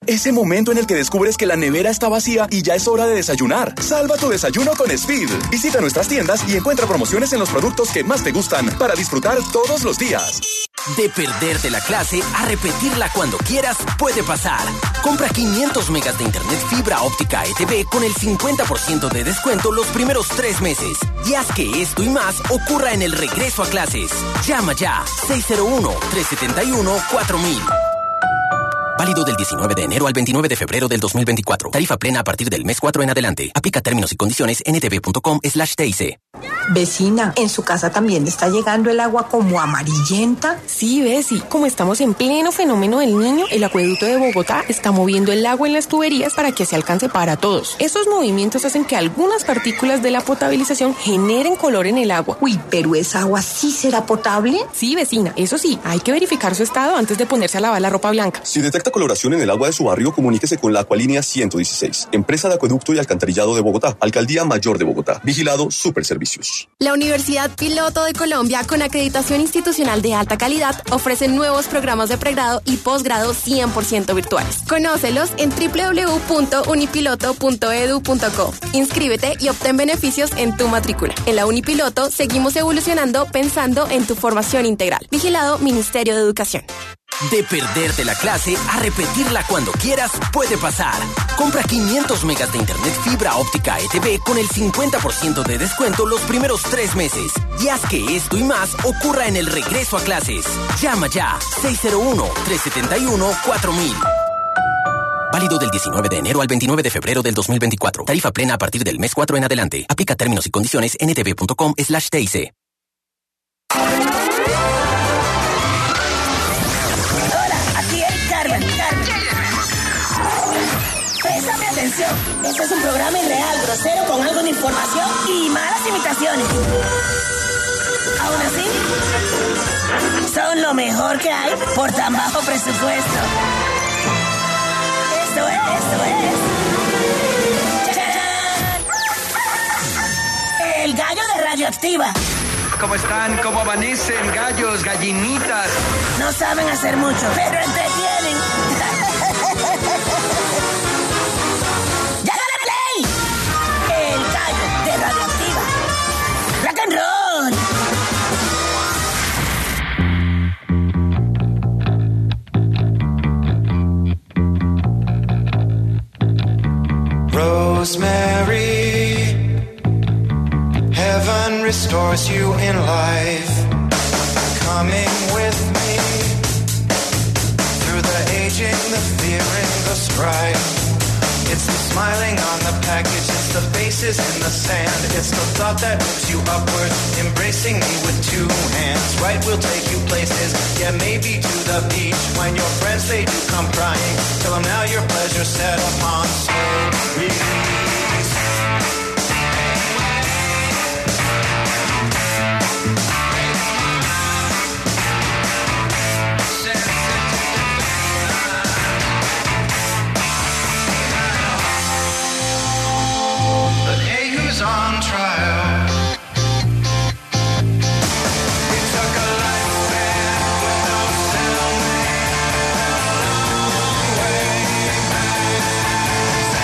Ese momento en el que descubres que la nevera está vacía y ya es hora de desayunar. Salva tu desayuno con Speed. Visita nuestras tiendas y encuentra promociones en los productos que más te gustan para disfrutar todos los días. De perderte la clase a repetirla cuando quieras puede pasar. Compra 500 megas de internet fibra óptica ETV con el 50% de descuento los primeros 3 meses. Y haz que esto y más ocurra en el regreso a clases. Llama ya 601-371-4000. Válido del 19 de enero al 29 de febrero del 2024. Tarifa plena a partir del mes 4 en adelante. Aplica términos y condiciones en ntv.com/TIC. Vecina, ¿en su casa también está llegando el agua como amarillenta? Sí, Besi. Como estamos en pleno fenómeno del Niño, el acueducto de Bogotá está moviendo el agua en las tuberías para que se alcance para todos. Esos movimientos hacen que algunas partículas de la potabilización generen color en el agua. Uy, ¿pero esa agua sí será potable? Sí, vecina. Eso sí, hay que verificar su estado antes de ponerse a lavar la ropa blanca. Si detecta coloración en el agua de su barrio, comuníquese con la Acualínea 116, Empresa de Acueducto y Alcantarillado de Bogotá, Alcaldía Mayor de Bogotá. Vigilado Superservicios. La Universidad Piloto de Colombia, con acreditación institucional de alta calidad, ofrece nuevos programas de pregrado y posgrado 100% virtuales. Conócelos en www.unipiloto.edu.co. Inscríbete y obtén beneficios en tu matrícula. En la Unipiloto seguimos evolucionando pensando en tu formación integral. Vigilado Ministerio de Educación. De perderte la clase a repetirla cuando quieras puede pasar. Compra 500 megas de internet fibra óptica ETV con el 50% de descuento los primeros 3 meses. Y haz que esto y más ocurra en el regreso a clases. Llama ya 601-371-4000. Válido del 19 de enero al 29 de febrero del 2024. Tarifa plena a partir del mes 4 en adelante. Aplica términos y condiciones en ntv.com/TIC. Préstame atención. Este es un programa irreal, grosero, con algo de información y malas imitaciones. Aún así, son lo mejor que hay por tan bajo presupuesto. Esto es. ¡Chachán! El gallo de Radioactiva. ¿Cómo están? ¿Cómo amanecen? Gallos, gallinitas. No saben hacer mucho, pero entretienen. ¡Llágale play! El gallo de Radioactiva. ¡Rock and roll! Rosemary, heaven restores you in life. Coming with me through the aging, the fearing, the strife. It's the smiling on the package, it's the faces in the sand. It's the thought that moves you upward, embracing me with 2 hands. Right, we'll take you places, yeah, maybe to the beach. When your friends, they do come crying, tell them now your pleasure set upon slow release. On trial. It took a life band with no sound man way back.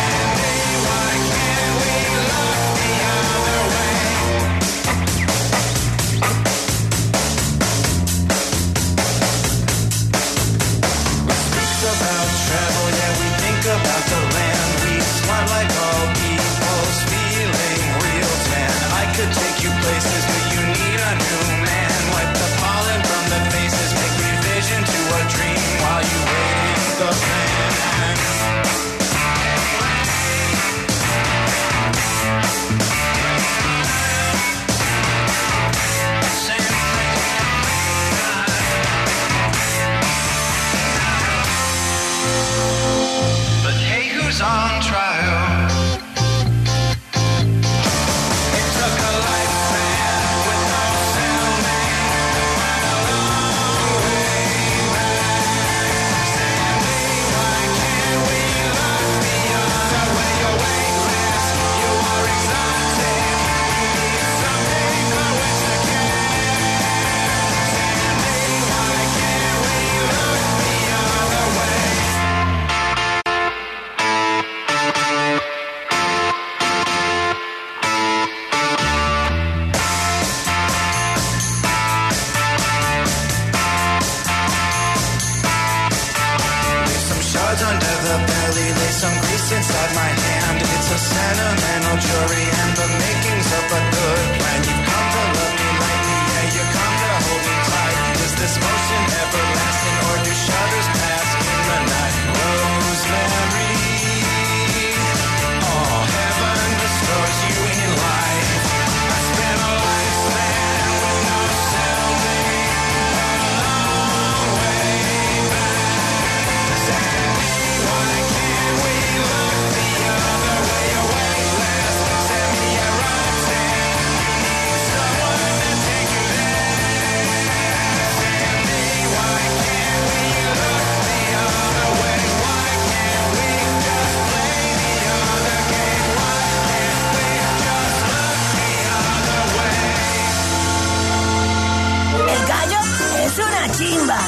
cards under the belly, lay some grease inside my hand. It's a sentimental jury and the makings of a good plan. You come to love me lightly, yeah, you come to hold me tight. Is this motion everlasting or do shudders pass in the night? Rosemary, oh, heaven restores you in life. I spent a lifespan with no settling, a long way back. Tell me, why can't we look the other way? Away last, tell me you're rotten. You need someone to take you there. Tell me, why can't we look the other way? Why can't we just play the other game? Why can't we just look the other way? El gallo es una chimba.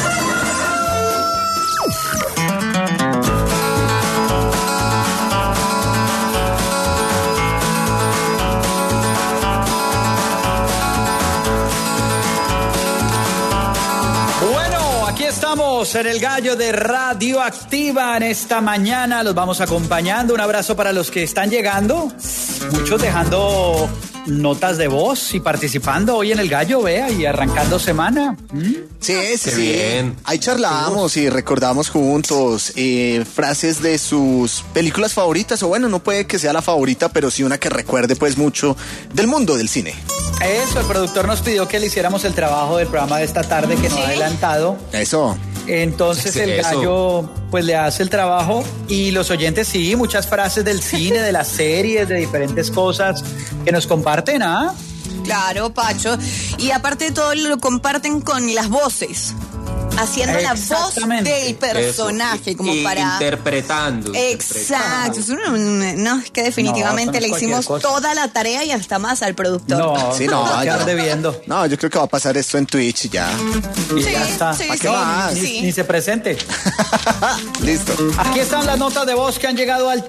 Bueno, aquí estamos en el Gallo de Radioactiva en esta mañana. Los vamos acompañando. Un abrazo para los que están llegando. Muchos dejando notas de voz y participando hoy en el Gallo, vea, y arrancando semana. Sí, Qué bien. Ahí charlábamos y recordamos juntos frases de sus películas favoritas, o bueno, no puede que sea la favorita, pero sí una que recuerde pues mucho del mundo del cine. Eso, el productor nos pidió que le hiciéramos el trabajo del programa de esta tarde que nos ha adelantado. Eso. Entonces el gallo pues le hace el trabajo y los oyentes sí, muchas frases del cine, de las series, de diferentes cosas que nos comparten, ¿ah? Claro, Pacho. Y aparte de todo lo comparten con las voces. Haciendo la voz del personaje, como para... Interpretando. Exacto. No, es que definitivamente le hicimos toda la tarea y hasta más al productor. No, sí, no, va a quedar debiendo. No, yo creo que va a pasar esto en Twitch y ya. Y ya está. Sí, ¿Para qué sí, más? sí. Ni se presente. Listo. Aquí están las notas de voz que han llegado al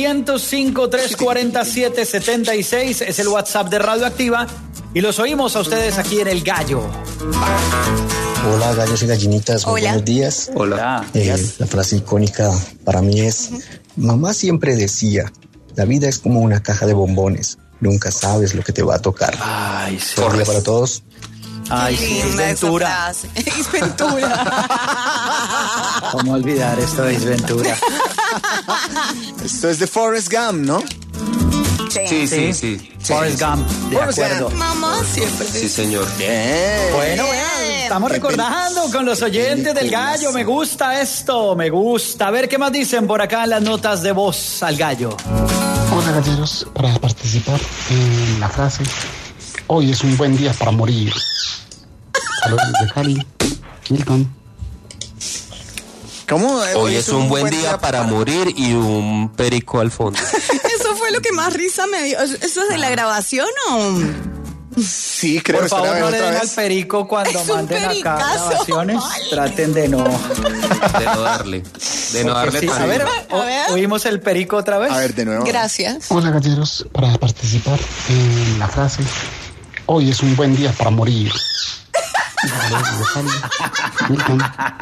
305-347-76. Es el WhatsApp de Radioactiva. Y los oímos a ustedes aquí en El Gallo. Hola, gallos y gallinitas, muy Hola. buenos días. Hola. La frase icónica para mí es, mamá siempre decía, la vida es como una caja de bombones, nunca sabes lo que te va a tocar. Ay, sí. Corre para todos. Ay, sí, es Ventura. Es Ventura. ¿Cómo olvidar esto de Ace Ventura? Esto es de Forrest Gump, ¿no? Sí. Forrest Gump, de acuerdo. Mamá siempre. Sí, señor. Bien. Bueno, estamos recordando con los oyentes del Gallo. Me gusta esto, me gusta. A ver qué más dicen por acá en las notas de voz al Gallo. Hola, galleros, para participar en la frase, hoy es un buen día para morir. Saludos de Cali, Milton. ¿Cómo? Hoy es un buen día para morir y un perico al fondo. Eso fue lo que más risa me dio. ¿Eso es de la grabación o...? Sí, creo que Por favor, no le den otra al vez. perico cuando Es un manden acá pericazo. grabaciones. Traten de no. De no darle. De no darle Sí, tan a ver, A ver. oímos el perico otra vez. A ver, de nuevo. Gracias. Hola, galleros, para participar en la frase, hoy es un buen día para morir. Saludos de Cali, Milton.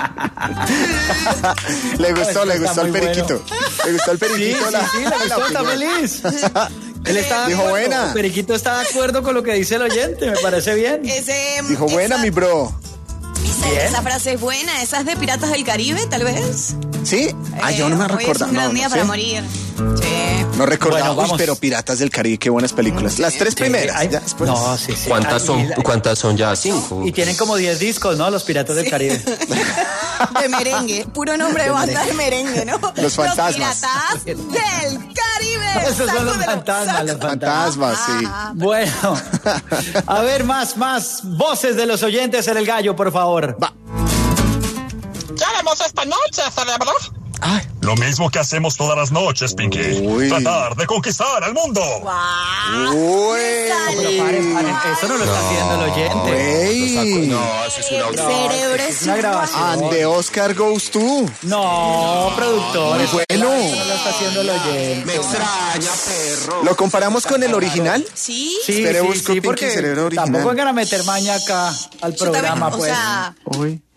Le gustó Está el muy periquito. Le gustó el Sí, periquito. sí, le gustó, está feliz. Él está Dijo de acuerdo. buena. El periquito está de acuerdo con lo que dice el oyente, me parece bien. Dijo buena, mi bro. Esa frase es buena. Esa es de Piratas del Caribe, tal vez. ¿Sí? Yo no me Hoy es recuerdo. un gran día para sé. morir. Sí. No recordaba. Bueno, vamos. Uy, pero Piratas del Caribe, qué buenas películas. Las tres primeras. Ay, ya después. no, sí. ¿Cuántas son ya? 5. Y tienen como 10 discos, ¿no? Los Piratas del Caribe. De merengue. Puro nombre de banda de merengue, ¿no? Los fantasmas. Piratas del Caribe. Esos son los fantasmas, los fantasmas. Sí. Bueno, a ver, más voces de los oyentes en el Gallo, por favor. Va. ¿Qué haremos esta noche, cerebro? Lo mismo que hacemos todas las noches, Pinky. Uy. Tratar de conquistar el mundo. Uy. Pero paren, eso no lo está haciendo el oyente. Güey. No, eso es una Cerebro Es una grabación. And the Oscar goes to. No, productor. Muy bueno. Eso no lo está haciendo el oyente. Me extraña, perro. ¿Lo comparamos con el original? Sí. Sí, Espere, sí, busco sí, Pinky porque Cerebro original. tampoco vengan a meter maña acá al Yo también, programa, o pues. sea, Uy.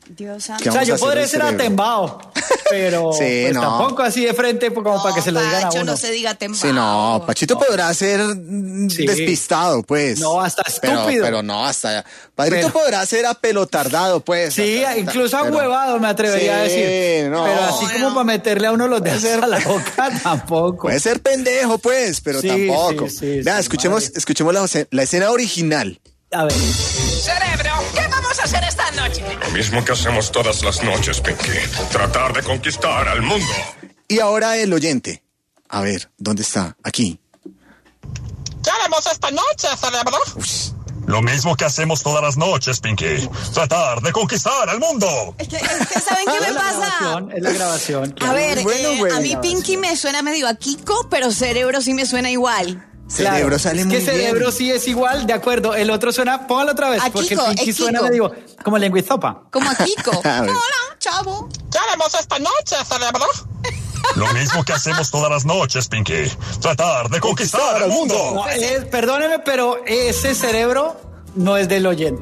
Dios santo. O sea, yo podría ser atembao, pero sí, pues no. tampoco así de frente como para que se lo digan a uno. No se diga atembao. Sí, no, Pachito podrá ser despistado, pues. No, hasta estúpido. Pero no, hasta... Padrito podrá ser apelotardado, pues. Sí, incluso ahuevado me atrevería a decir. No, pero así como para meterle a uno los dedos a la boca, tampoco. Puede ser pendejo, pues, pero tampoco. Vea, escuchemos la escena original. A ver. Cerebro, ¿qué vamos a hacer esta noche? Lo mismo que hacemos todas las noches, Pinky. Tratar de conquistar al mundo. Y ahora el oyente. A ver, ¿dónde está? Aquí. ¿Qué haremos esta noche, cerebro? Lo mismo que hacemos todas las noches, Pinky. Tratar de conquistar al mundo. Es que ¿saben qué me pasa? Es la grabación. A ver, Bueno, a mí Pinky me suena medio a Kiko, pero Cerebro sí me suena igual. Cerebro sale muy bien. Es que Cerebro sí es igual, de acuerdo. El otro suena, póngalo otra vez, A porque Kiko, el Pinky es suena Kiko. medio como lenguizopa. Como a Kiko. A ver. Hola, chavo. ¿Qué haremos esta noche, cerebro? Lo mismo que hacemos todas las noches, Pinky. Tratar de conquistar al mundo. No, perdóneme, pero ese Cerebro no es del oyente.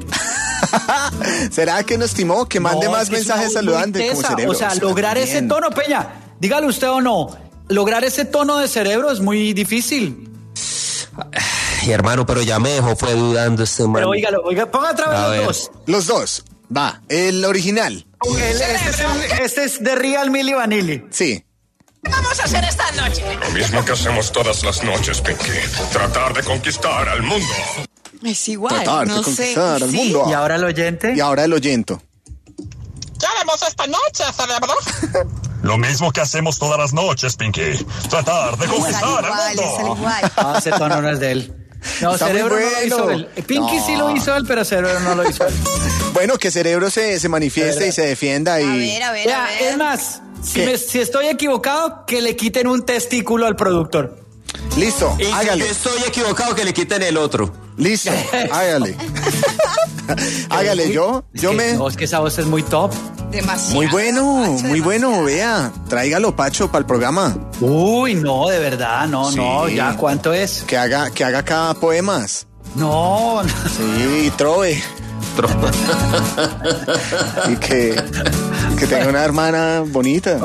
¿Será que nos timó? Que mande más mensajes saludantes como Cerebro. O sea, lograr ese bien. tono, Peña, dígalo usted o no, lograr ese tono de Cerebro es muy difícil. Ay, hermano, pero ya me dejó fue dudando este man. Pero oiga, ponga otra vez A los ver. dos. Los dos. Va, el original. Este es de Real Milli Vanilli. Sí. ¿Qué vamos a hacer esta noche? Lo mismo que hacemos todas las noches, Pinky. Tratar de conquistar al mundo. Es igual, Tratar no de sé. conquistar al Sí. mundo. ¿Y ahora el oyente? Y ahora el oyente. ¿Qué haremos esta noche, cerebro? Lo mismo que hacemos todas las noches, Pinky. Tratar de conquistar al mundo. igual. Ah, ese tono no es de él. No, Está muy Cerebro no lo bueno. hizo él. Pinky sí lo hizo él, pero Cerebro no lo hizo él. Bueno, que Cerebro se manifieste y se defienda. Y... A ver. Ya, es más, si estoy equivocado, que le quiten un testículo al productor. Listo, Y si hágale. yo estoy equivocado, que le quiten el otro. Listo, hágale. Hágale, yo me... No, es que esa voz es muy top. Demasiado. Muy bueno, vea. Tráigalo, Pacho, para el programa. Uy, no, de verdad, no, ya, ¿cuánto es? Que haga acá poemas. No. Sí, trove. Y que tenga una hermana bonita.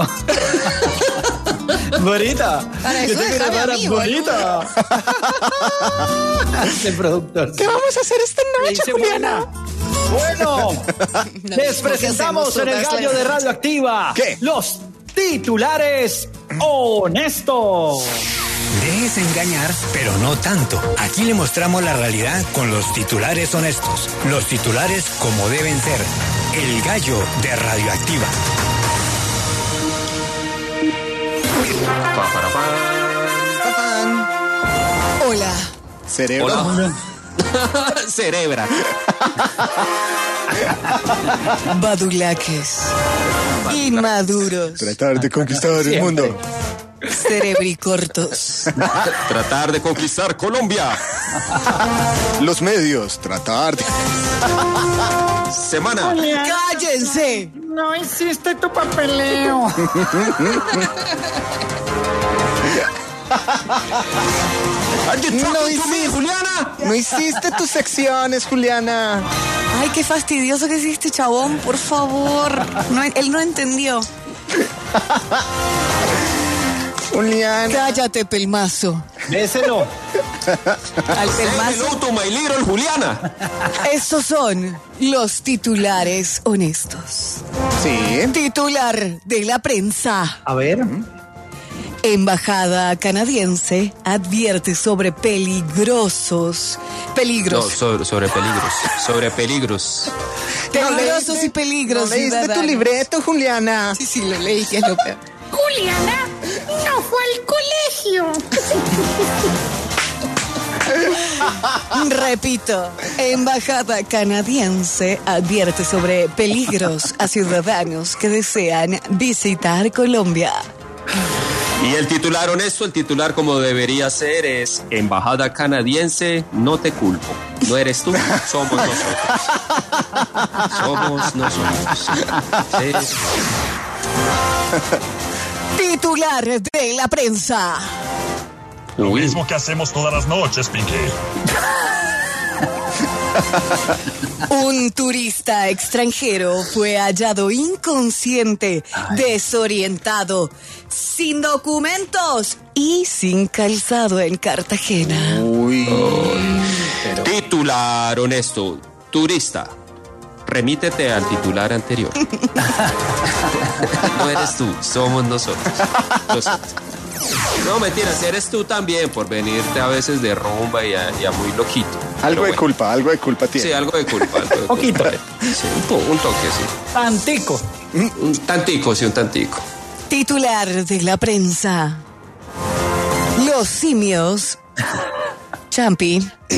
Bonita. Para Yo eso tengo una déjame a hermana mí, bonita. El productor. ¿Qué vamos a hacer esta noche, Dice Juliana? Bueno, les presentamos en el gallo de Radioactiva los titulares honestos. Déjese engañar, pero no tanto. Aquí le mostramos la realidad con los titulares honestos. Los titulares como deben ser. El gallo de Radioactiva. Hola. Cerebro. Hola. Cerebra. Badulaques. Inmaduros. Tratar de conquistar el mundo. Cerebricortos. Tratar de conquistar Colombia. Los medios, tratar de... Semana. ¡Cállense! No hiciste tu papeleo. No hiciste tus secciones, Juliana. Ay, qué fastidioso que hiciste, chabón, por favor. No, él no entendió. Juliana. Cállate, pelmazo. Béselo. Al pelmazo. Hello to my little Juliana. Estos son los titulares honestos. Sí. Titular de la prensa. A ver. Embajada canadiense advierte sobre peligros. No, sobre peligros. Sobre peligros. Peligrosos y peligros. ¿No leíste tu ciudadanos. libreto, Juliana? Sí, lo leí, que es lo peor. Juliana no fue al colegio. Repito, Embajada canadiense advierte sobre peligros a ciudadanos que desean visitar Colombia. Y el titular honesto, el titular como debería ser es: Embajada canadiense, no te culpo. No eres tú, somos nosotros. Somos nosotros. Sí. Titular de la prensa. Lo mismo que hacemos todas las noches, Pinky. Un turista extranjero fue hallado inconsciente, desorientado, sin documentos y sin calzado en Cartagena. Titular honesto. Turista. Remítete al titular anterior. No eres tú, somos nosotros. No, mentiras, eres tú también por venirte a veces de rumba y a muy loquito. Algo de culpa tiene. Sí, algo de culpa. Un poquito. Sí, un toque, sí. Tantico. Un tantico. Titular de la prensa. Los simios... Champi.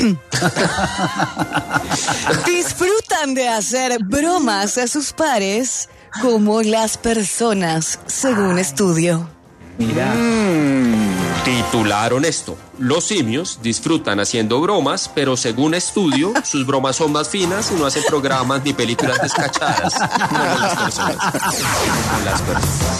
Disfrutan de hacer bromas a sus pares como las personas, según estudio. Mira. Titular honesto. Los simios disfrutan haciendo bromas, pero según estudio, sus bromas son más finas y no hacen programas ni películas descachadas. No las personas. Las personas.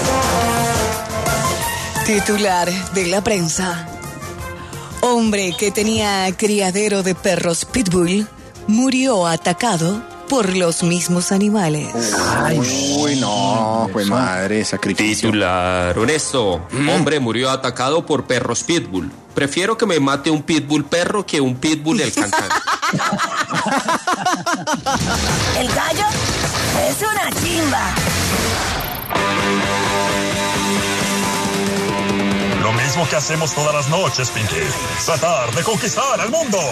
Titular de la prensa. Hombre que tenía criadero de perros pitbull murió atacado por los mismos animales. Uy, no, pues madre, sacrificio. Titular honesto. Hombre murió atacado por perros pitbull. Prefiero que me mate un pitbull perro que un pitbull el cantante. El gallo es una chimba. Lo mismo que hacemos todas las noches, Pinky. Tratar de conquistar al mundo.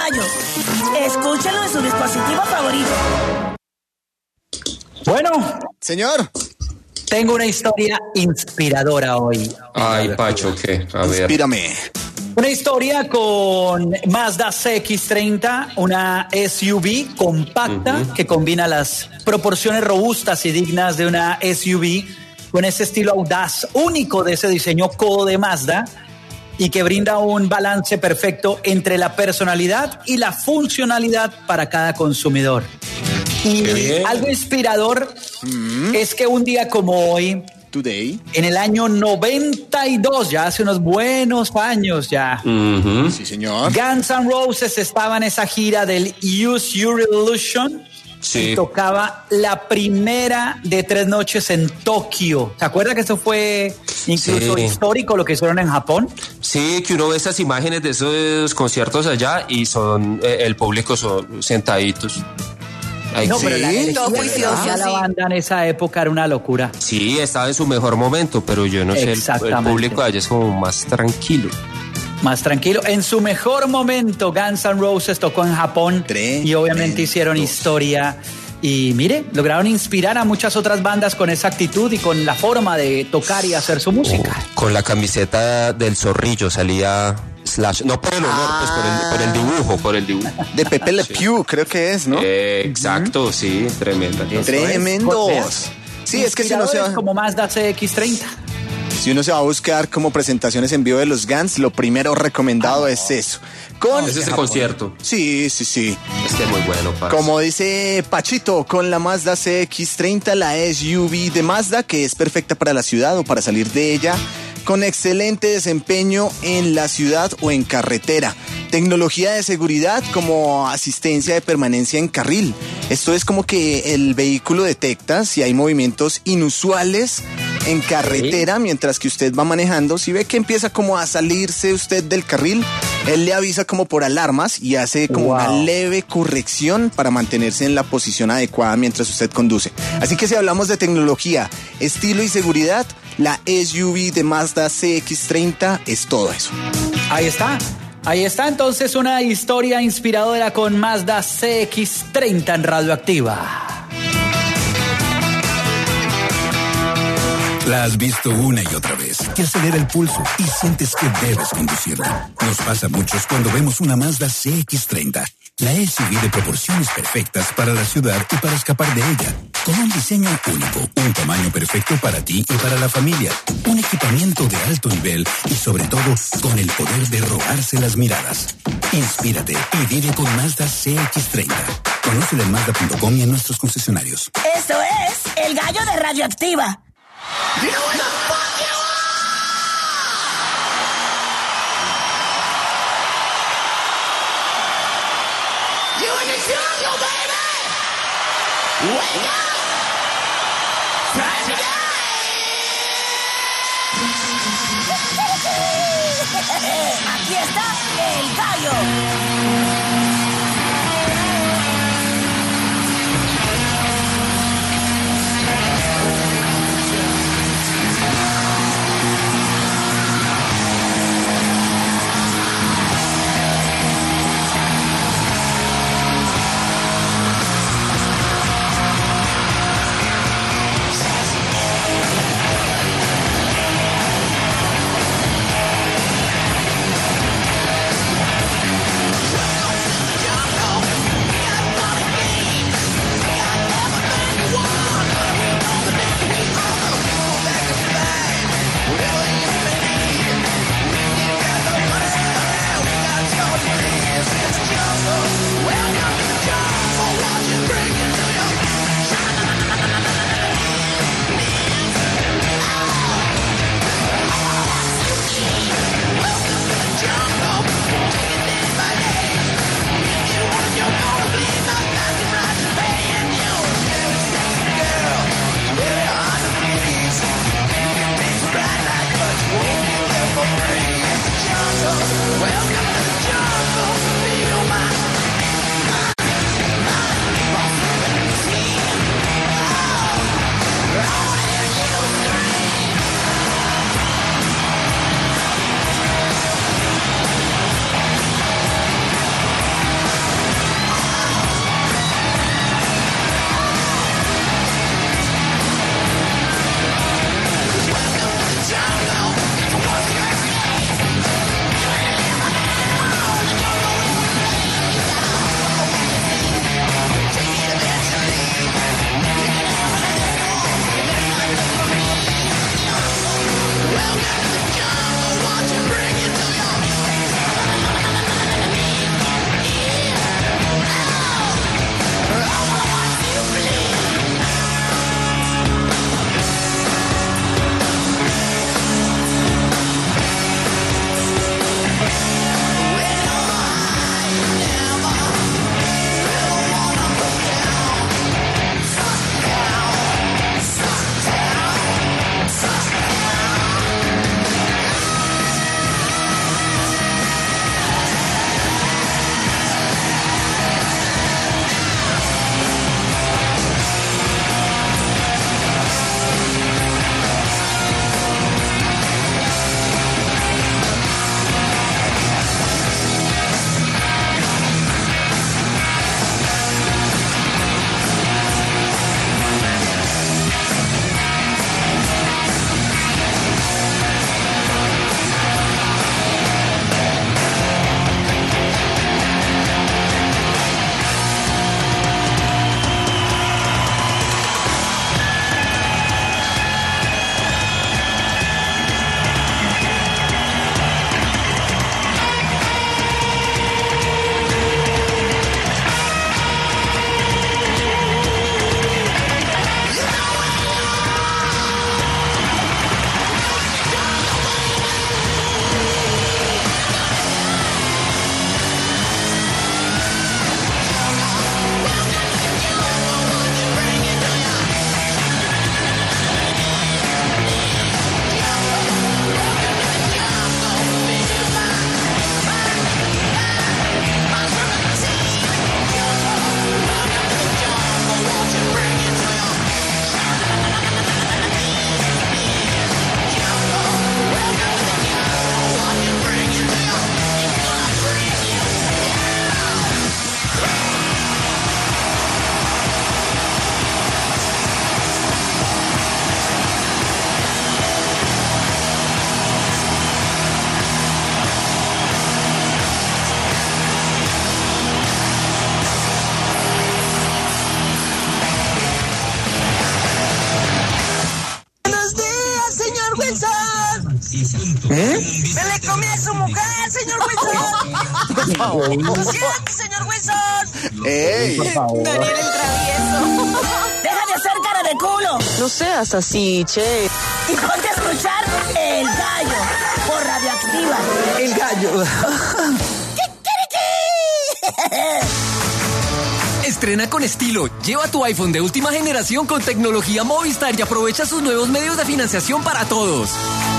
Gallo. Escúchenlo en su dispositivo favorito. Bueno, señor, tengo una historia inspiradora hoy. Ay, Pacho, ¿qué? A ver. Inspírame. Una historia con Mazda CX-30, una SUV compacta que combina las proporciones robustas y dignas de una SUV con ese estilo audaz único de ese diseño codo de Mazda y que brinda un balance perfecto entre la personalidad y la funcionalidad para cada consumidor. Y algo inspirador es que un día como hoy, Today, en el año 92, ya hace unos buenos años ya. Sí, señor. Guns N' Roses estaba en esa gira del Use Your Illusion. Sí. Y tocaba la primera de 3 noches en Tokio. ¿Se acuerda que eso fue incluso histórico lo que hicieron en Japón? Sí, que uno ve esas imágenes de esos conciertos allá y son el público son sentaditos. Ay, No, pero la energía juicioso, de la banda en esa época era una locura. Sí, estaba en su mejor momento, pero yo no sé, el público allá es como más tranquilo. Más tranquilo. En su mejor momento, Guns N' Roses tocó en Japón y obviamente hicieron historia. Y mire, lograron inspirar a muchas otras bandas con esa actitud y con la forma de tocar y hacer su música. Con la camiseta del zorrillo salía Slash. No por el honor, pues por el dibujo. De Pepe Le Pew, creo que es, ¿no? Exacto, sí, tremenda. Tremendos. Sí, es que si no se va... como Mazda CX-30. Si uno se va a buscar como presentaciones en vivo de los Guns, lo primero recomendado es eso. Ese es el concierto. Sí. Es que es muy bueno, parce. Como dice Pachito, con la Mazda CX-30, la SUV de Mazda, que es perfecta para la ciudad o para salir de ella, con excelente desempeño en la ciudad o en carretera. Tecnología de seguridad como asistencia de permanencia en carril. Esto es como que el vehículo detecta si hay movimientos inusuales en carretera mientras que usted va manejando. Si ve que empieza como a salirse usted del carril, él le avisa como por alarmas y hace como una leve corrección para mantenerse en la posición adecuada mientras usted conduce. Así que si hablamos de tecnología, estilo y seguridad, la SUV de Mazda CX-30 es todo eso. Ahí está entonces una historia inspiradora con Mazda CX-30 en Radioactiva. La has visto una y otra vez. Te acelera el pulso y sientes que debes conducirla. Nos pasa a muchos cuando vemos una Mazda CX-30. La SUV de proporciones perfectas para la ciudad y para escapar de ella. Con un diseño único, un tamaño perfecto para ti y para la familia. Un equipamiento de alto nivel y sobre todo con el poder de robarse las miradas. Inspírate y vive con Mazda CX-30. Conócelo en Mazda.com y en nuestros concesionarios. Esto es El Gallo de Radioactiva. You know what the fuck you are? You in the jungle, baby! Wake up! Time to die! Aquí está El Gallo. ¡Se le comió a su mujer, señor Wilson! ¡Lo siento, señor Wilson! ¡Ey! Por favor. Daniel el travieso. ¡Deja de hacer cara de culo! No seas así, che. Y ponte a escuchar El Gallo por Radioactiva. El Gallo. Estrena con estilo. Lleva tu iPhone de última generación con tecnología Movistar y aprovecha sus nuevos medios de financiación para todos.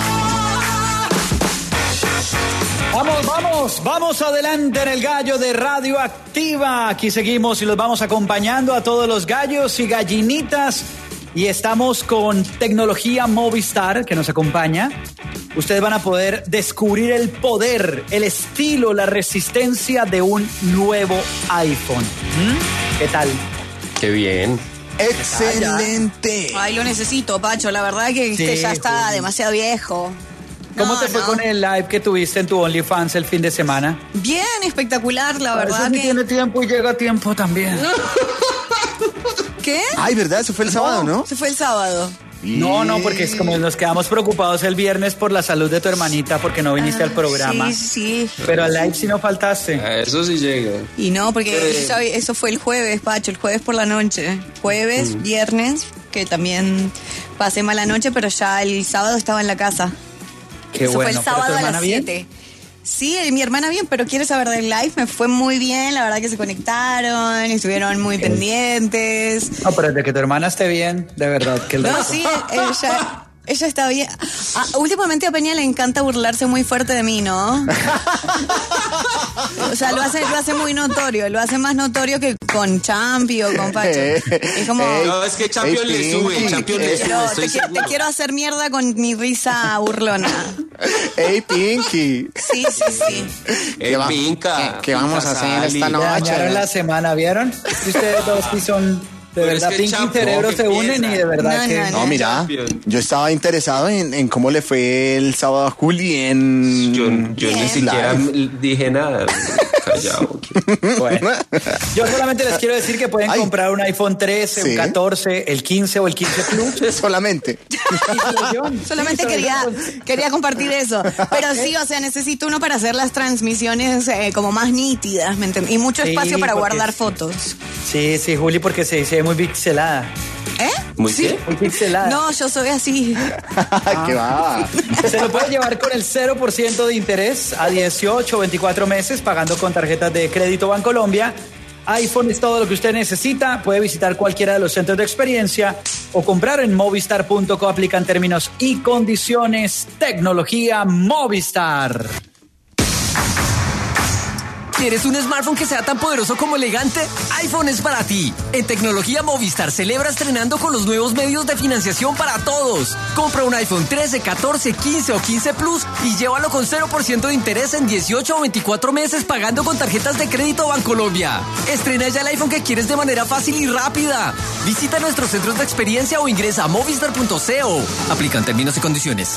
Vamos adelante en el Gallo de Radioactiva. Aquí seguimos y los vamos acompañando a todos los gallos y gallinitas. Y estamos con tecnología Movistar que nos acompaña. Ustedes van a poder descubrir el poder, el estilo, la resistencia de un nuevo iPhone. ¿Qué tal? Qué bien. ¡Excelente! Ay, lo necesito, Pacho. La verdad que ya está demasiado viejo. ¿Cómo te fue con el live que tuviste en tu OnlyFans el fin de semana? Bien, espectacular, la verdad. Eso sí tiene tiempo y llega a tiempo también. ¿Qué? Ay, ¿verdad? Eso fue el sábado, ¿no? Se fue el sábado. No, porque es como nos quedamos preocupados el viernes por la salud de tu hermanita porque no viniste al programa. Sí. Pero al live sí no faltaste. Eso sí llega. Y no, porque eso fue el jueves, Pacho, el jueves por la noche. Jueves, viernes, que también pasé mala noche, pero ya el sábado estaba en la casa. Qué eso bueno. fue el sábado a las 7. Sí, mi hermana bien, pero ¿quieres saber del live? Me fue muy bien, la verdad que se conectaron, estuvieron muy pendientes. No, pero de que tu hermana esté bien, de verdad. Que no, sí, ella está bien. Últimamente a Peña le encanta burlarse muy fuerte de mí, ¿no? O sea, lo hace muy notorio, lo hace más notorio que con Champi o con Pacho. Es como... no, es que Champion le sube, te quiero hacer mierda con mi risa burlona. ¡Ey, Pinky! Sí. ¡Ey, Pinka! ¿Qué vamos a hacer esta noche? Dañaron la semana, ¿vieron? Ustedes dos sí son... De verdad, Pinky y Cerebro se unen y de verdad que... No, mira, yo estaba interesado en cómo le fue el sábado a Juli en... Yo ni siquiera dije nada. Callado. Bueno, yo solamente les quiero decir que pueden comprar un iPhone 13, un 14, el 15 o el 15 Plus. Solamente. Solamente quería compartir eso. Pero sí, o sea, necesito uno para hacer las transmisiones como más nítidas, ¿me entiendes? Y mucho espacio para guardar fotos. Sí, Juli, porque se ve muy pixelada. ¿Muy qué? Muy pixelada. No, yo soy así. ¿Qué va? Se lo puede llevar con el 0% de interés a 18 o 24 meses pagando con tarjetas de crédito Bancolombia. iPhone es todo lo que usted necesita. Puede visitar cualquiera de los centros de experiencia o comprar en movistar.co. Aplican términos y condiciones. Tecnología Movistar. ¿Quieres un smartphone que sea tan poderoso como elegante? iPhone es para ti. En Tecnología Movistar celebra estrenando con los nuevos medios de financiación para todos. Compra un iPhone 13, 14, 15 o 15 Plus y llévalo con 0% de interés en 18 o 24 meses pagando con tarjetas de crédito Bancolombia. Estrena ya el iPhone que quieres de manera fácil y rápida. Visita nuestros centros de experiencia o ingresa a movistar.co. Aplican términos y condiciones.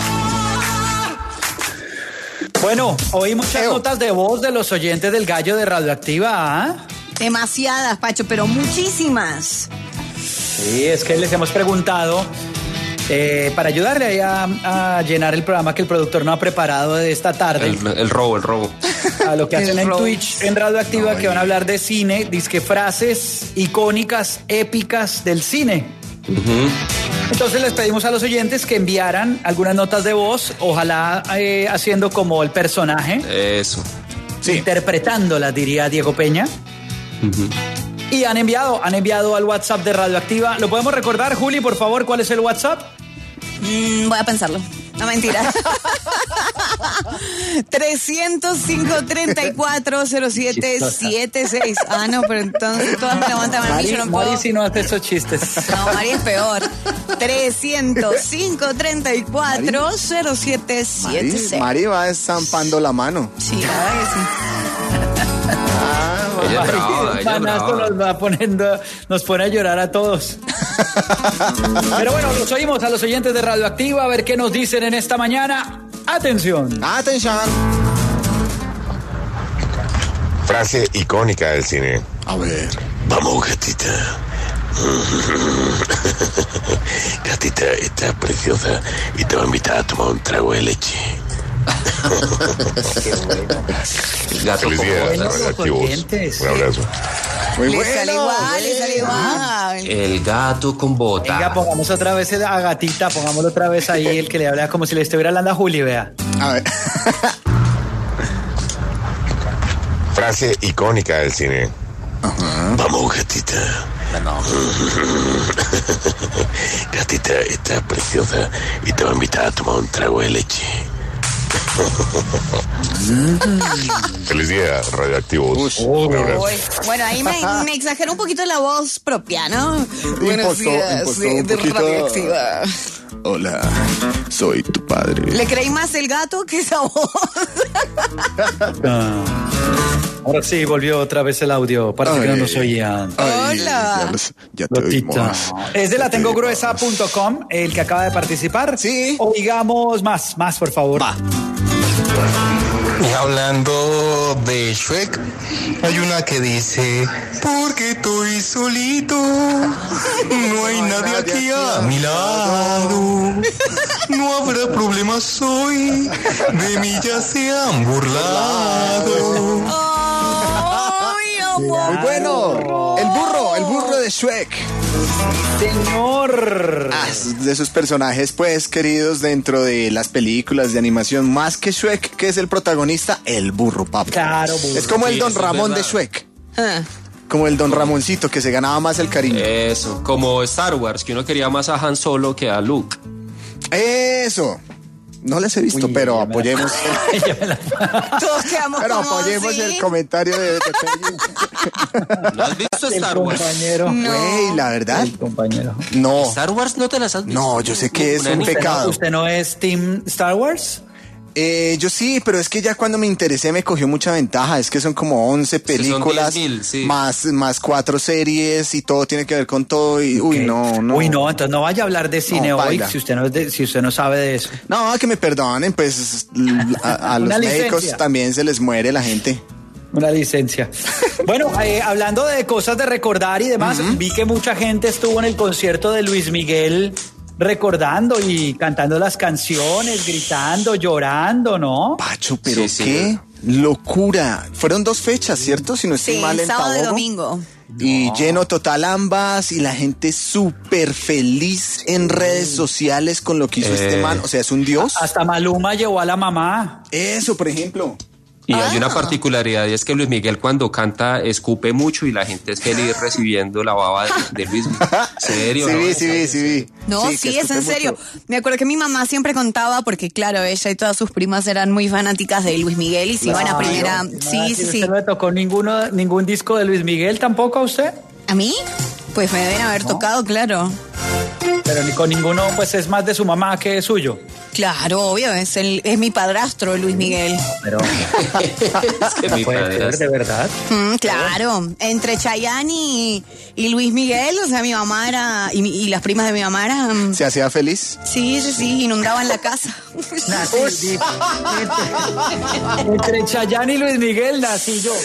Bueno, oí muchas notas de voz de los oyentes del Gallo de Radioactiva, ¿ah? Demasiadas, Pacho, pero muchísimas. Sí, es que les hemos preguntado para ayudarle ahí a llenar el programa que el productor no ha preparado de esta tarde. El robo. A lo que hacen en Twitch, en Radioactiva, que van a hablar de cine, dizque frases icónicas, épicas del cine. Entonces les pedimos a los oyentes que enviaran algunas notas de voz, ojalá haciendo como el personaje. Eso. Sí. Interpretándolas, diría Diego Peña. Y han enviado al WhatsApp de Radioactiva. ¿Lo podemos recordar, Juli, por favor? ¿Cuál es el WhatsApp? Voy a pensarlo. No, mentira. 305-340776. Ah, no, pero entonces todas me levantan a mí, yo no puedo. Mari si no hace esos chistes. No, Mari es peor. 305-340776. Mari va estampando la mano. Sí, la verdad que sí. Ella es brava. Nos pone a llorar a todos. Pero bueno, los oímos a los oyentes de Radioactiva a ver qué nos dicen en esta mañana. Atención. Frase icónica del cine. A ver. Vamos, gatita. Gatita, estás preciosa y te voy a invitar a tomar un trago de leche. Gato Feliz con día, botas. radioactivos. Un abrazo. Muy Le bueno. sale igual. El gato con botas. Venga, pongamos otra vez a Gatita, pongámoslo otra vez ahí, el que le habla como si le estuviera hablando a Juli, vea. A ver. Frase icónica del cine. Vamos, gatita. Gatita, estás preciosa y te voy a invitar a tomar un trago de leche. Feliz día, radioactivos. Un abrazo. Bueno, ahí me exageró un poquito la voz propia, ¿no? Buenos días, impostó de un poquito. Radioactiva. Hola, soy tu padre. Le creí más el gato que esa voz. Ahora sí, volvió otra vez el audio. Parece que no nos oían. Hola. Ya te oímos. Es de latengogruesa.com el que acaba de participar. Sí. Oigamos más, por favor. Va. Y hablando de Shrek, hay una que dice: porque estoy solito, no hay nadie aquí a mi lado, no habrá problemas hoy, de mí ya se han burlado. Muy bueno. El burro de Shrek. Señor. De esos personajes, pues, queridos dentro de las películas de animación, más que Shrek, que es el protagonista, el burro, papá. Claro, burro. Es como el Don Ramón de Shrek. Como el Don Ramoncito, que se ganaba más el cariño. Eso, como Star Wars, que uno quería más a Han Solo que a Luke. Eso. No les he visto, pero apoyemos. Todos quedamos Pero como, apoyemos ¿sí? el comentario de ¿No has visto Star Wars? Compañero. Güey, la verdad. El compañero. No. ¿Star Wars no te las has visto? No, yo sé que es un pecado. ¿Usted no es Team Star Wars? Yo sí, pero es que ya cuando me interesé me cogió mucha ventaja. Es que son como 11 películas, son 10.000, sí. más 4 series y todo tiene que ver con todo. Y, uy, no. Uy, no, entonces no vaya a hablar de cine No, hoy baila. si usted no sabe de eso. No, que me perdonen, pues a los Una médicos licencia. también se les muere la gente. Una licencia. Bueno, hablando de cosas de recordar y demás, vi que mucha gente estuvo en el concierto de Luis Miguel recordando y cantando las canciones, gritando, llorando, ¿no? Pacho, pero Sí, qué locura. Fueron 2 fechas, ¿cierto? Si no estoy Sí, mal en sábado y Tabogo. domingo. Y lleno total ambas y la gente súper feliz en redes sociales con lo que hizo este man. O sea, es un dios. Hasta Maluma llevó a la mamá. Eso, por ejemplo. Y hay una particularidad, y es que Luis Miguel cuando canta escupe mucho y la gente es feliz recibiendo la baba de Luis Miguel. ¿Serio? Sí. No, Sí, sí, que es en escupe serio. mucho. Me acuerdo que mi mamá siempre contaba, porque claro, ella y todas sus primas eran muy fanáticas de Luis Miguel y se iban a primera. Sí. ¿Usted no le tocó ningún disco de Luis Miguel tampoco a usted? ¿A mí? Pues me deben haber tocado, claro. Pero ni con ninguno, pues es más de su mamá que suyo. Claro, obvio, es mi padrastro, Luis Miguel. Pero Es que mi puede padre ser, de verdad. Claro, entre Chayanne y Luis Miguel, o sea, mi mamá era, y las primas de mi mamá eran... ¿Se hacía feliz? Sí, inundaban la casa. Entre Chayanne y Luis Miguel nací yo.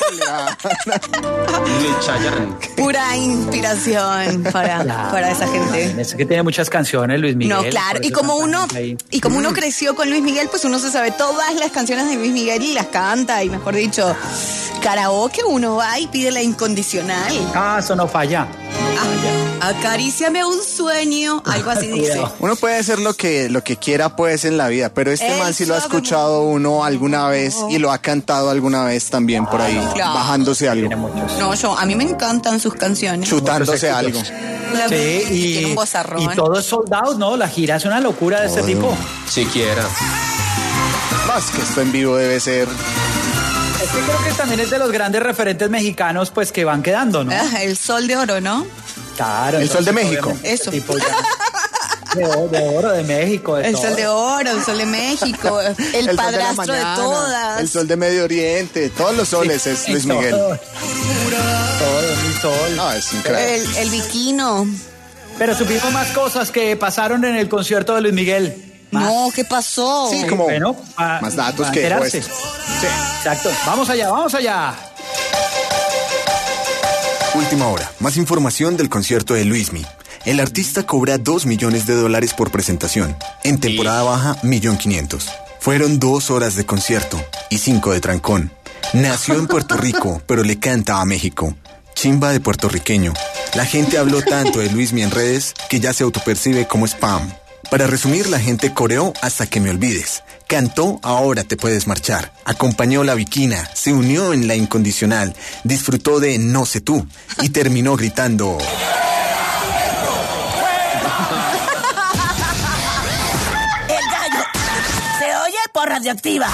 Luis Chayanne. Pura inspiración para esa gente. Es que tiene muchas canciones, Luis Miguel. No, claro, por y eso como tanta uno gente ahí. creció con Luis Miguel, pues uno se sabe todas las canciones de Luis Miguel y las canta, y mejor dicho, karaoke uno va y pide la incondicional. Ah, eso no falla. Acaríciame un sueño, algo así dice. Uno puede hacer lo que quiera pues en la vida, pero este man sí lo ha escuchado uno alguna vez y lo ha cantado alguna vez también por ahí, Claro. bajándose algo, No, a mí me encantan sus canciones. chutándose algo. Tiene un Y vozarrón. todo es sold out, ¿no? La gira es una locura de este tipo. Siquiera. Más que esto en vivo debe ser. Es que creo que también es de los grandes referentes mexicanos, pues, que van quedando, ¿no? El Sol de Oro, ¿no? Claro. El Sol de entonces, México. obviamente, Eso. tipo ya de oro, de México, de El todo. Sol de Oro, el Sol de México, el sol de la padrastro de mañana, todas. el sol de Medio Oriente, todos los soles es Luis todo. Miguel. Todo, mi sol. No, es increíble. El Viquino. Pero supimos más cosas que pasaron en el concierto de Luis Miguel. No, ¿qué pasó? Sí, como Bueno, más datos para que enterarse. pues. Exacto. Vamos allá. Última hora. Más información del concierto de Luismi. El artista cobra $2 millones por presentación. En temporada baja, $1.500.000. Fueron 2 horas de concierto y 5 de trancón. Nació en Puerto Rico, pero le canta a México. Chimba de puertorriqueño. La gente habló tanto de Luismi en redes que ya se autopercibe como spam. Para resumir, la gente coreó Hasta que me olvides. Cantó Ahora te puedes marchar. Acompañó La Bikina. Se unió en La Incondicional. Disfrutó de No sé tú. Y terminó gritando... El gallo se oye por Radioactiva.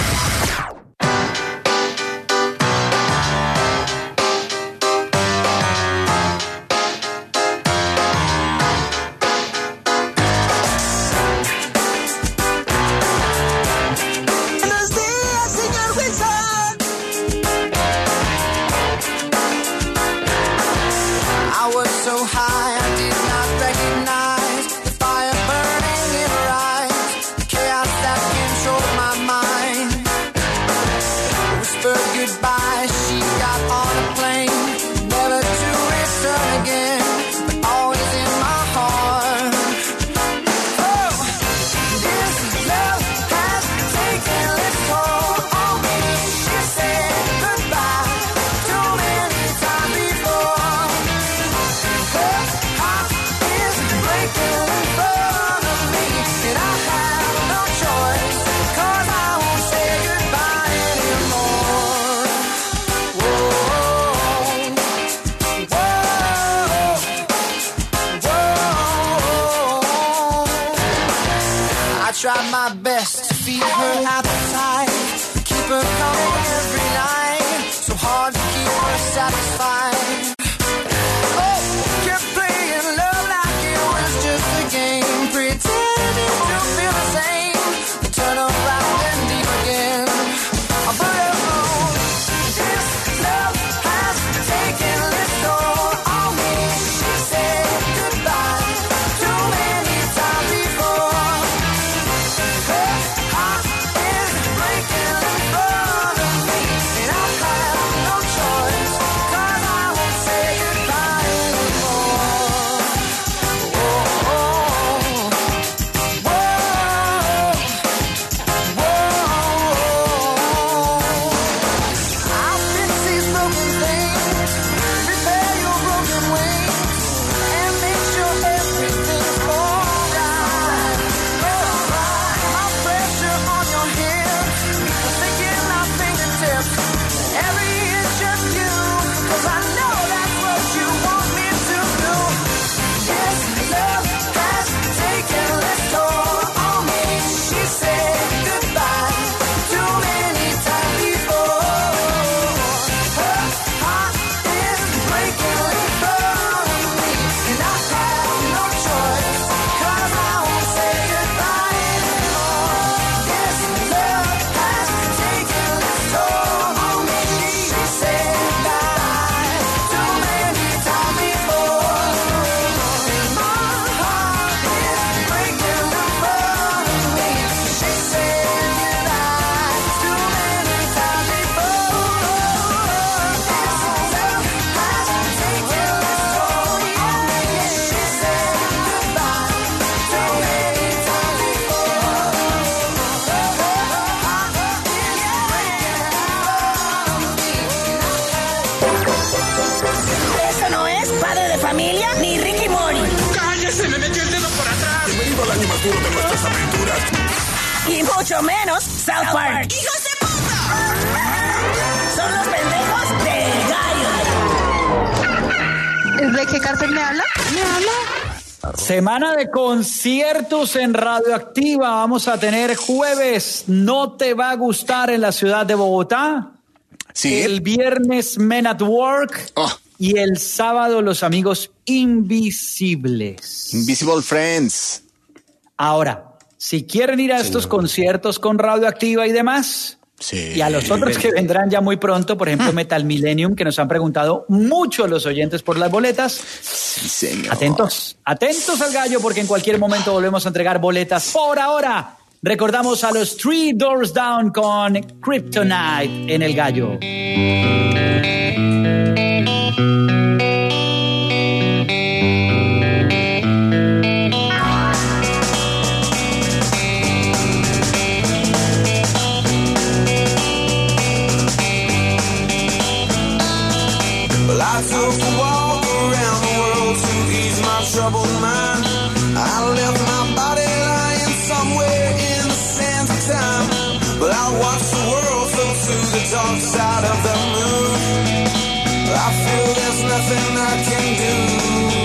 Tried my best to feed her appetite, keep her coming every night, so hard to keep her satisfied. Oh, kept playing love like it was just a game, pretending to feel the same, then turn around and leave again. But alone, this love has taken its toll on me. She said goodbye too many times before. Y mucho menos South Park. ¡Hijos de puta! Son los pendejos del gallo. ¿El Blake Carter me habla? ¿Me habla? Semana de conciertos en Radioactiva. Vamos a tener jueves No Te Va a Gustar en la ciudad de Bogotá. Sí. El viernes Men at Work. Oh. Y el sábado los amigos Invisibles. Invisible Friends. Ahora, si quieren ir a estos conciertos con Radioactiva y demás, sí, y a los otros que vendrán ya muy pronto, por ejemplo Metal Millennium, que nos han preguntado mucho los oyentes por las boletas. Sí, señor. Atentos al gallo, porque en cualquier momento volvemos a entregar boletas. Por ahora, recordamos a los Three Doors Down con Kryptonite en el gallo. I took a walk around the world to ease my troubled mind. I left my body lying somewhere in the sands of time. But I watched the world float to the dark side of the moon. I feel there's nothing I can do.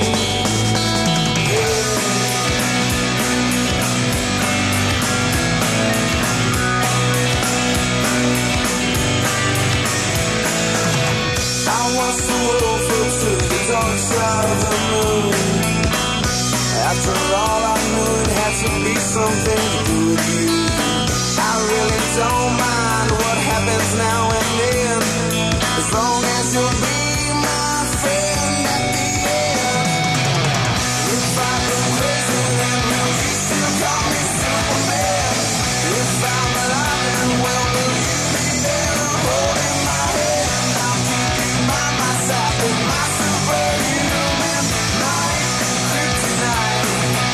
I watched the world float to the dark side of the moon. After all, I knew it had to be something to do with you. I really don't mind what happens now and then, as long as you'll be my friend at the end. If I go crazy, then will you still call me Superman? If I'm alive, then well, will you be there holding my hand? I'll keep you by my side with my superhuman might, kryptonite.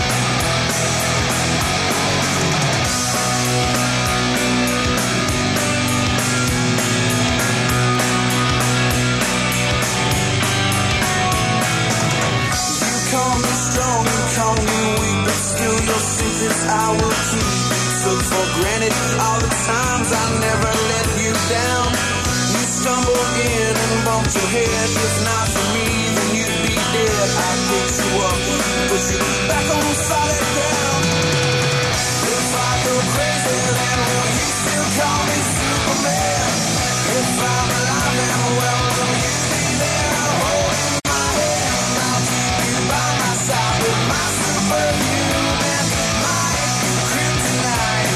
Call me strong, you call me weak, but still your secrets I will keep. Took for granted all the times I never let you down. You stumbled in and bumped your head. If not for me, then you'd be dead. I picked you up, put you back on solid ground. If I go crazy, then will you still call me Superman? If I'm alive, then well, will you be there holding my hand? I'll keep you by my side with my superhuman might, kryptonite.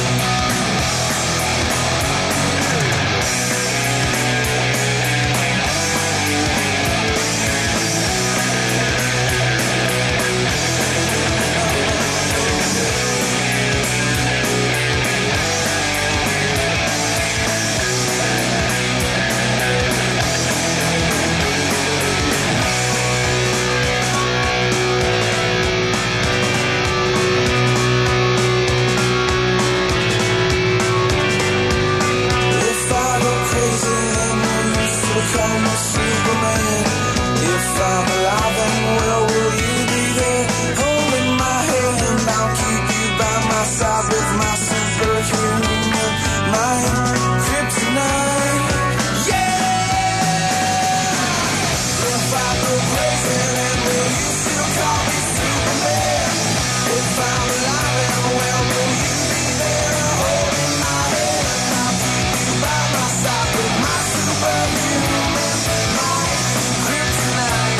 If I go crazy, then will you still call me Superman? If I'm alive, then well, will you be there holding my hand? I'll keep you by my side with my superhuman mind, kryptonite. Yeah! If I go crazy, then will you still call me Superman? If I'm alive, then well, will you be there holding my hand? I'll keep you by my side with my superhuman might, kryptonite.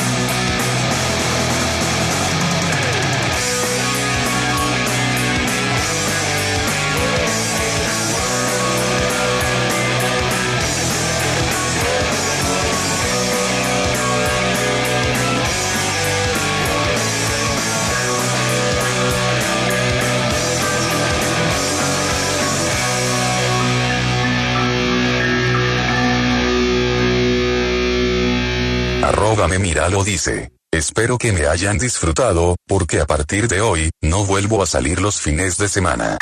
@me míralo dice. Espero que me hayan disfrutado, porque a partir de hoy, no vuelvo a salir los fines de semana.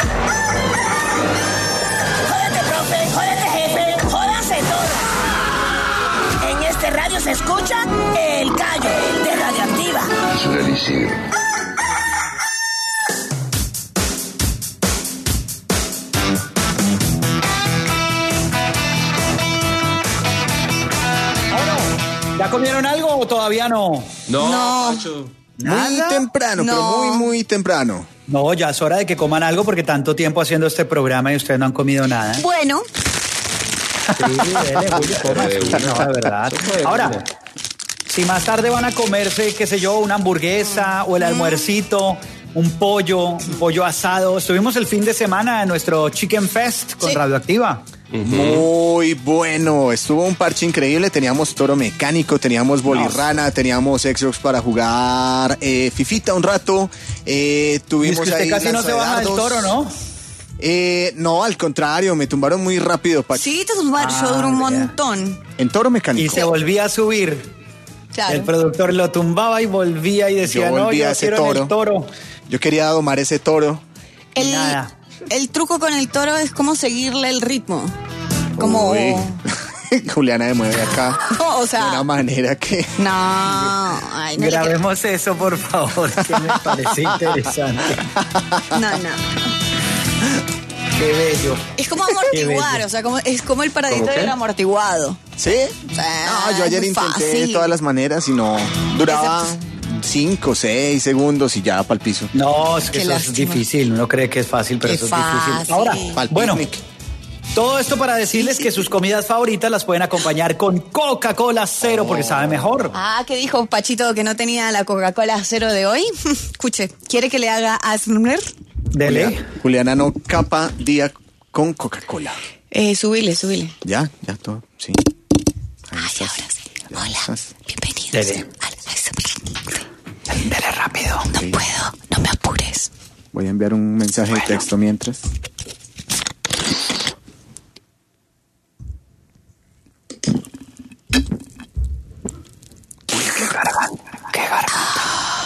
Jódete, profe, jódete, jefe, jódase todo. En este radio se escucha El Gallo de Radioactiva. ¿Ya comieron algo o todavía no? No. ¿Nada? Muy temprano, pero muy temprano. No, ya es hora de que coman algo porque tanto tiempo haciendo este programa y ustedes no han comido nada. Bueno. Sí, dele, Julio, coma, sí, no, la verdad. Ahora, si más tarde van a comerse, qué sé yo, una hamburguesa o el almuercito, un pollo asado. Estuvimos el fin de semana en nuestro Chicken Fest con Radioactiva. Muy bueno, estuvo un parche increíble, teníamos toro mecánico, teníamos bolirrana, teníamos Xbox para jugar Fifita un rato, tuvimos es que usted ahí casi no se baja del toro, ¿no? No, al contrario, me tumbaron muy rápido, Pachi. Sí, te tumbaron, yo duró un montón. En toro mecánico. Y se volvía a subir. Claro. El productor lo tumbaba y volvía y decía, yo quiero el toro. Yo quería domar ese toro. Nada. El truco con el toro es cómo seguirle el ritmo. Como Juliana me mueve acá No, o sea, de una manera que... No, ay, no. Grabemos eso, por favor, que me parece interesante. No. Qué bello. Es como amortiguar, o sea, es como el paradito del amortiguado. ¿Sí? No, yo ayer intenté de todas las maneras y no duraba 5, 6 segundos y ya para el piso. No, es que eso es difícil. Uno cree que es fácil, pero eso es difícil. Ahora, bueno, todo esto para decirles que sus comidas favoritas las pueden acompañar con Coca-Cola Cero porque sabe mejor. ¿Qué dijo Pachito que no tenía la Coca-Cola Cero de hoy? Escuche, ¿quiere que le haga Asmr? Dele. Juliana no capa día con Coca-Cola. Súbile. Ya, todo, sí. Ahora sí. Hola, bienvenidos. Dele rápido. No puedo, no me apures. Voy a enviar un mensaje de texto mientras. Qué garganta.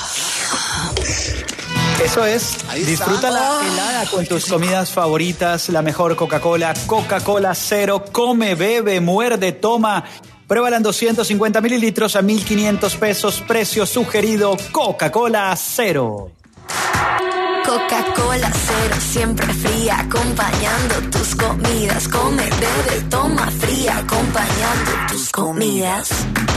Eso es. Disfruta la helada con tus comidas favoritas, la mejor Coca-Cola, Coca-Cola Cero, come, bebe, muerde, toma. Pruébala en 250 mililitros a 1,500 pesos, precio sugerido, Coca-Cola Cero. Coca-Cola Cero, siempre fría, acompañando tus comidas. Come, bebe, toma, fría, acompañando tus comidas.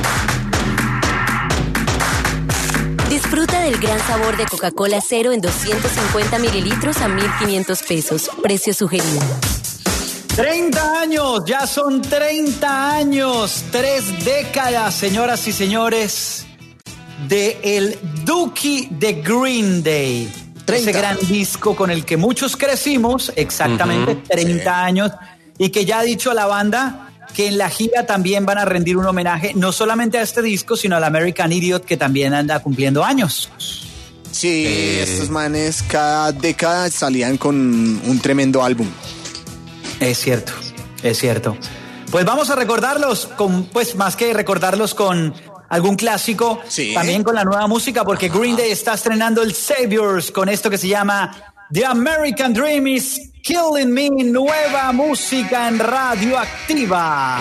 Disfruta del gran sabor de Coca-Cola Cero en 250 mililitros a 1,500 pesos. Precio sugerido. 30 años, ya son 30 años, 3 décadas, señoras y señores, de el Dookie de Green Day. 30. Ese gran disco con el que muchos crecimos, exactamente 30 años, y que ya ha dicho a la banda que en la gira también van a rendir un homenaje no solamente a este disco, sino al American Idiot, que también anda cumpliendo años. Sí, estos manes cada década salían con un tremendo álbum. Es cierto. Pues vamos a recordarlos pues más que recordarlos con algún clásico, también con la nueva música, porque Green Day está estrenando el Saviors con esto que se llama The American Dream is Killing Me, nueva música en Radioactiva.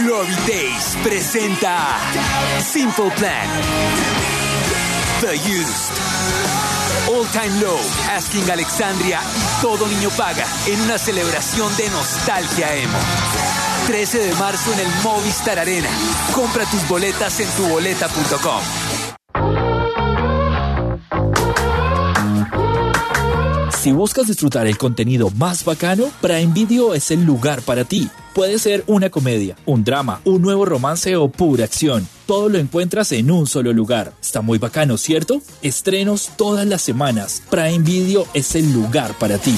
Glory Days presenta Simple Plan, The Used, All Time Low, Asking Alexandria y Todo Niño Paga en una celebración de nostalgia emo. 13 de marzo en el Movistar Arena. Compra tus boletas en tuboleta.com. Si buscas disfrutar el contenido más bacano, Prime Video es el lugar para ti. Puede ser una comedia, un drama, un nuevo romance o pura acción. Todo lo encuentras en un solo lugar. Está muy bacano, ¿cierto? Estrenos todas las semanas. Prime Video es el lugar para ti.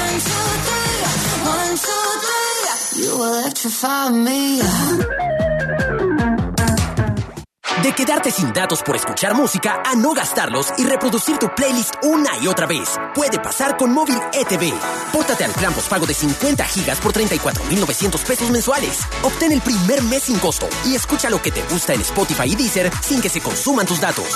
De quedarte sin datos por escuchar música a no gastarlos y reproducir tu playlist una y otra vez. Puede pasar con Móvil ETV. Pórtate al plan postpago de 50 gigas por 34,900 pesos mensuales. Obtén el primer mes sin costo y escucha lo que te gusta en Spotify y Deezer sin que se consuman tus datos.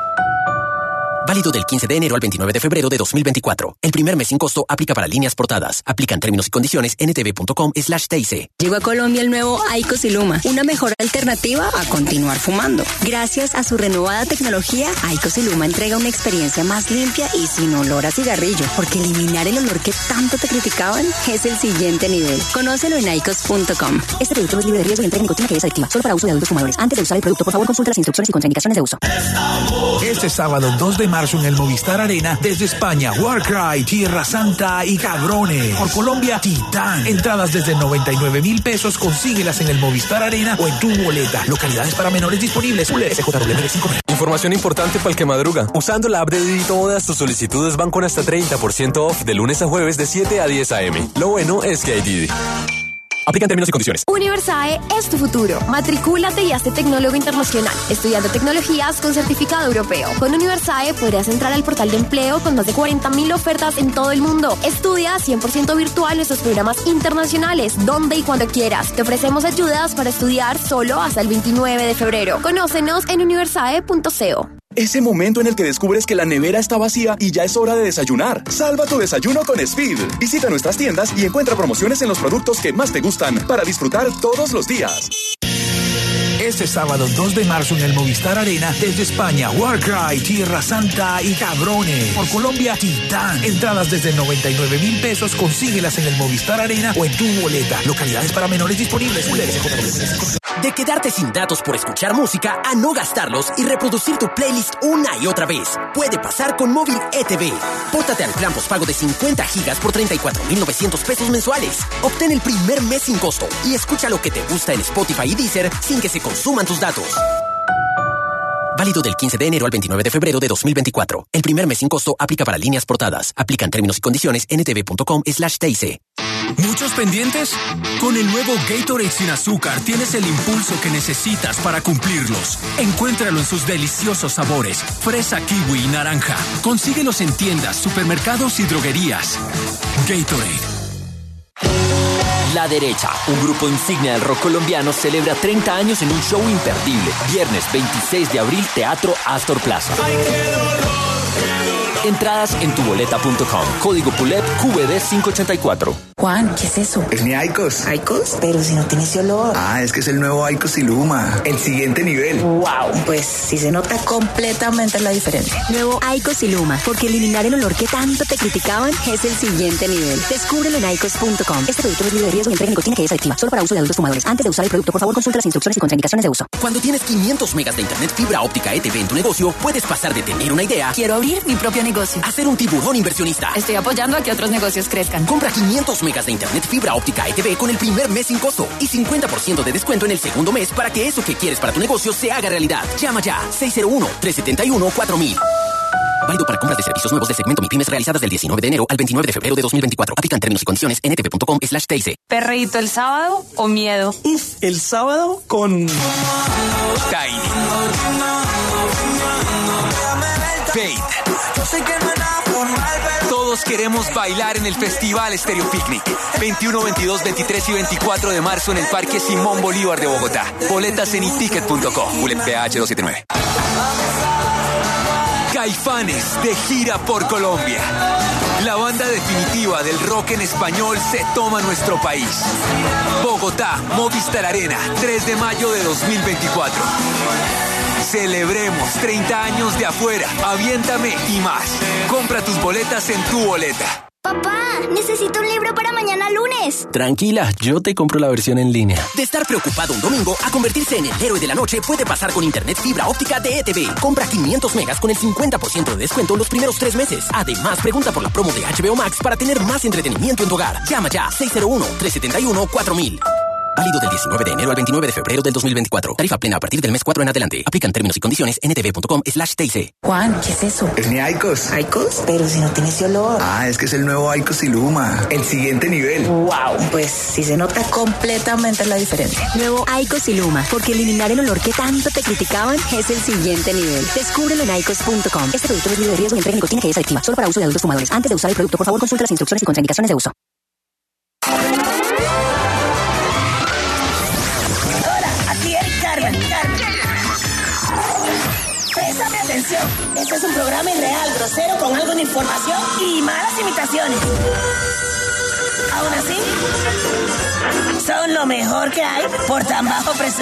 Válido del 15 de enero al 29 de febrero de 2024. El primer mes sin costo aplica para líneas portadas. Aplican términos y condiciones en ntv.com/TIC. Llegó a Colombia el nuevo IQOS Iluma, una mejor alternativa a continuar fumando. Gracias a su renovada tecnología, IQOS Iluma entrega una experiencia más limpia y sin olor a cigarrillo, porque eliminar el olor que tanto te criticaban es el siguiente nivel. Conócelo en IQOS.com. Este producto es libre de riesgo y entrega nicotina que es adictiva, solo para uso de adultos fumadores. Antes de usar el producto, por favor, consulta las instrucciones y contraindicaciones de uso. Este sábado 2 de marzo en el Movistar Arena, desde España, Warcry, Tierra Santa y Cabrones. Por Colombia, Titán. Entradas desde 99,000 pesos, consíguelas en el Movistar Arena o en tu boleta. Localidades para menores disponibles. Información importante para el que madruga. Usando la app de Didi Todas, tus solicitudes van con hasta 30% off de lunes a jueves de 7 a 10 a.m. Lo bueno es que hay Didi. Aplican términos y condiciones. Universae es tu futuro. Matricúlate y hazte tecnólogo internacional, estudiando tecnologías con certificado europeo. Con Universae podrás entrar al portal de empleo con más de 40,000 ofertas en todo el mundo. Estudia 100% virtual nuestros programas internacionales, donde y cuando quieras. Te ofrecemos ayudas para estudiar solo hasta el 29 de febrero. Conócenos en universae.co. Ese momento en el que descubres que la nevera está vacía y ya es hora de desayunar. Salva tu desayuno con Speed. Visita nuestras tiendas y encuentra promociones en los productos que más te gustan para disfrutar todos los días. Este sábado 2 de marzo en el Movistar Arena, desde España, Warcry, Tierra Santa y Cabrones. Por Colombia, Titán. Entradas desde 99,000 pesos, consíguelas en el Movistar Arena o en tu boleta. Localidades para menores disponibles. De quedarte sin datos por escuchar música a no gastarlos y reproducir tu playlist una y otra vez. Puede pasar con Móvil ETV. Pórtate al plan postpago de 50 gigas por 34,900 pesos mensuales. Obtén el primer mes sin costo y escucha lo que te gusta en Spotify y Deezer sin que se consuman tus datos. Válido del 15 de enero al 29 de febrero de 2024. El primer mes sin costo aplica para líneas portadas. Aplican términos y condiciones en ntv.com/TIC. ¿Muchos pendientes? Con el nuevo Gatorade sin azúcar tienes el impulso que necesitas para cumplirlos. Encuéntralo en sus deliciosos sabores: fresa, kiwi y naranja. Consíguelos en tiendas, supermercados y droguerías. Gatorade. La Derecha, un grupo insignia del rock colombiano, celebra 30 años en un show imperdible. Viernes 26 de abril, Teatro Astor Plaza. Entradas en tuboleta.com. Código PULEP QVD 584. Juan, ¿qué es eso? Es mi IQOS. ¿IQOS? Pero si no tiene ese olor. Ah, es que es el nuevo IQOS Iluma. El siguiente nivel. Wow, pues sí se nota completamente la diferencia. Nuevo IQOS Iluma, porque eliminar el olor que tanto te criticaban es el siguiente nivel. Descúbrelo en IQOS.com. Este producto es libre de riesgo y entrega nicotina que es adictiva, solo para uso de adultos fumadores. Antes de usar el producto, por favor, consulta las instrucciones y contraindicaciones de uso. Cuando tienes 500 megas de internet fibra óptica ETV en tu negocio, puedes pasar de tener una idea. Quiero abrir mi propio negocio. A ser un tiburón inversionista. Estoy apoyando a que otros negocios crezcan. Compra 500 megas de internet fibra óptica ETV con el primer mes sin costo y 50% de descuento en el segundo mes para que eso que quieres para tu negocio se haga realidad. Llama ya 601-371-4000. Válido para compras de servicios nuevos del segmento MIPYMES realizadas del 19 de enero al 29 de febrero de 2024. Aplican términos y condiciones en ntv.com/TIC. ¿Perreíto el sábado o miedo? El sábado con Tiny, Fate. Todos queremos bailar en el Festival Estéreo Picnic. 21, 22, 23 y 24 de marzo en el Parque Simón Bolívar de Bogotá. Boletas en iticket.com. PH 279. Caifanes de gira por Colombia. La banda definitiva del rock en español se toma nuestro país. Bogotá, Movistar Arena, 3 de mayo de 2024. Celebremos 30 años de Afuera, Aviéntame y más. Compra tus boletas en Tu Boleta. Papá, necesito un libro para mañana lunes. Tranquila, yo te compro la versión en línea. De estar preocupado un domingo a convertirse en el héroe de la noche puede pasar con internet fibra óptica de ETV. Compra 500 megas con el 50% de descuento los primeros 3 meses. Además, pregunta por la promo de HBO Max para tener más entretenimiento en tu hogar. Llama ya 601-371-4000. Válido del 19 de enero al 29 de febrero del 2024. Tarifa plena a partir del mes 4 en adelante. Aplican términos y condiciones en etv.com/TIC. Juan, ¿qué es eso? Es mi Aicos. ¿Aicos? Pero si no tiene ese olor. Ah, es que es el nuevo Aicos Iluma. El siguiente nivel. Wow, pues sí se nota completamente la diferencia. Nuevo Aicos Iluma, porque eliminar el olor que tanto te criticaban es el siguiente nivel. Descúbrelo en aicos.com. Este producto es libre de riesgo y entrega nicotina que es adictiva. Solo para uso de adultos fumadores. Antes de usar el producto, por favor, consulta las instrucciones y contraindicaciones de uso. Préstame atención. Este es un programa irreal, grosero, con algo de información y malas imitaciones. Aún así, son lo mejor que hay por tan bajo presupuesto.